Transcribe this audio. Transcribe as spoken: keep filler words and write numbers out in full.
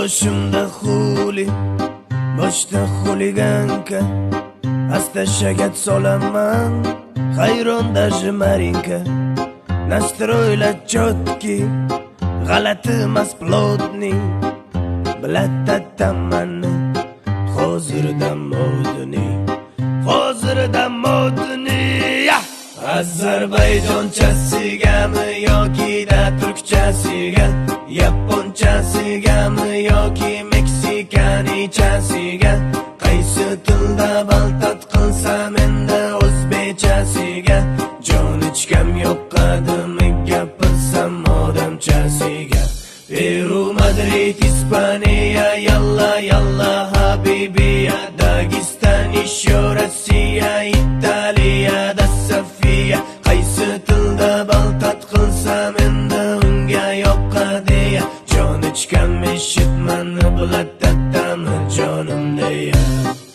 boshimda xuli, boshda xuliganka, asta shagat solaman, hayron даже Marinka. Nastroylar chotki, g'alati emas plotni, bilattatamani, hozirda modni, hozirda modni. Ozarbayjonchasigami yoki da turkchasiga, yaponchasigami yoki meksikanichasiga, qaysi tilda baltat qilsam endi o'zbekchasiga, jon ichkam yoqadimi gapirsam odamchasiga. Peru, Madrid, Ispaniya, yalla yalla habibiya, Dagestan, еще Россия, Italiya da Safiya, qaysi tilda baltat qilsam endi unga yoqadiya, jon ichkam eshitmani bilatatami jonim deya.